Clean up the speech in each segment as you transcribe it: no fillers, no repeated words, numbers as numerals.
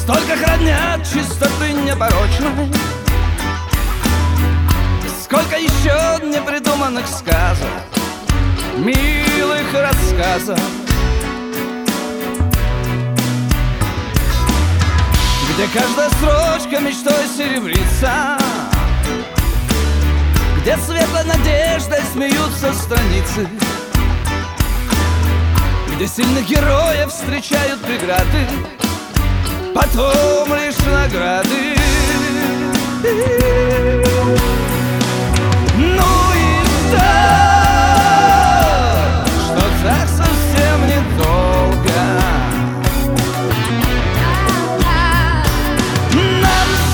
Столько хранят чистоты непорочной, сколько еще непридуманных сказок, милых рассказов, где каждая строчка мечтой серебрится, где светлой надеждой смеются страницы, где сильных героев встречают преграды, потом лишь награды. Ну и так, что так совсем недолго нам с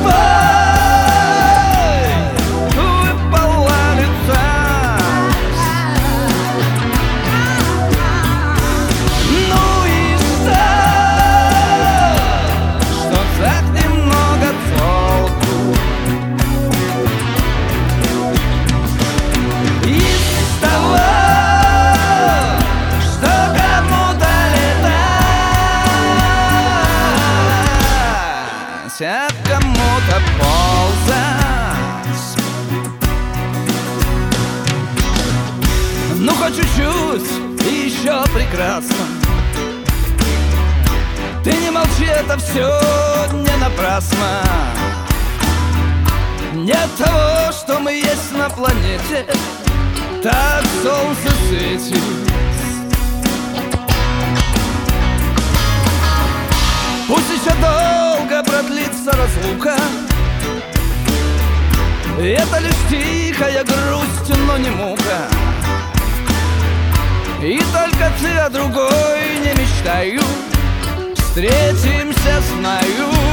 тобой выпала летать. Ну и так, что так немного толку из того, что кому-то летать, а кому-то ползать. Ну хоть чуть-чуть и еще прекрасно. Ты не молчи, это все не напрасно. Нет того, что мы есть на планете, так солнце светит. Пусть еще долго продлится разлука, это лишь тихая грусть, но не мука. И только ты о другой не мечтаю, встретимся, знаю.